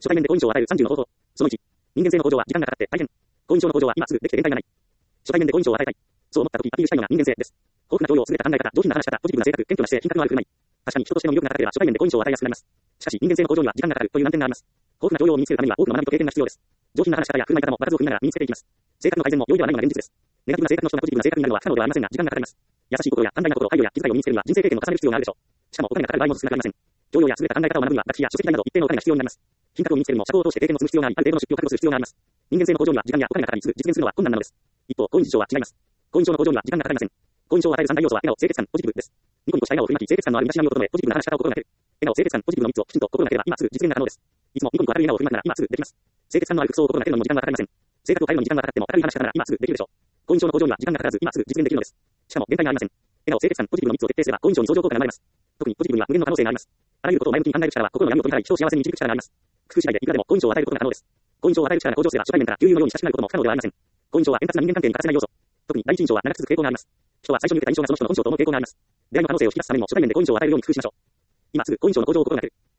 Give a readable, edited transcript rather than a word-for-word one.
初対面で好印象を与える30の方法。その1、人間性の向上は時間がかかって大変。好印象の向上は今すぐできて限界がない。初対面で好印象を与えたい。そう思った時アピールしたいのが人間性です。豊富な情報、優れた考え方、上品な話し方、ポジティブな性格、謙虚な姿勢、品格のある振る舞い。確かに人としての魅力が高ければ初対面で好印象を与えやすくなります。しかし人間性の向上には時間がかかるという難点があります。豊富な情報を身につけるためには多くの学びと経験が必要です。上品な話し方や振る舞い方も場数を踏みながら身につけていきます。性格の改善も容易ではないのが現実です。ネガティブな性格の人がポジティブな性格になるのは不可能ではありませんが時間がかかります。優しい心や寛大な心、配慮や気遣いを身につけるには人生経験を重ねる必要があるでしょう。しかもお金がかかる場合も少なくありません。教養や優れた考え方を学ぶには学費や書籍代など一定のお金が必要になります。品格を身につけるにも社交を通して経験を積む必要があり、ある程度の出費を覚悟する必要があります。人間性の向上には時間やお金がかかり、すぐ実現するのは困難なのです。一方、好印象は違います。好印象の向上には時間がかかりません。好印象を与える三大要素は笑顔、清潔感、ポジティブです。ニコニコした笑顔を振りまき、清潔感のある身だしなみを整え、ポジティブな話し方を心がける。笑顔、清潔感、ポジティブの3つをきちんと心がければ今すぐ実現が可能です。いつもニコニコ明るい笑顔を振りまくなら今すぐできます。清潔感のある服装を心がけるのにも時間がかかりません。性格を変えるのに時間がかかっても明るい話し方なら今すぐできるでしょう。好印象の向上には時間がかからず今すぐ実現できるのです。しかも限界がありません。笑顔、清潔感、ポジティブの3つを徹底すれば好印象に相乗効果が生まれます。特にポジティブには無限の可能性があります。あらゆることを前向きに考える力は心の闇を取り払い、人を幸せに導く力があります。工夫次第でいくらでも好印象を与えることが可能です。好印象を与える力が向上すれば初対面から旧友のように親しくなることも不可能ではありません。好印象は円滑な人間関係に欠かせない要素。特に第一印象は長く続く傾向があります。人は最初に受けた印象がその人の本性と思う傾向があります。出会いの可能性を引き出すためにも初対面で好印象を与えるように工夫しましょう。今すぐ好印象の向上を心がける。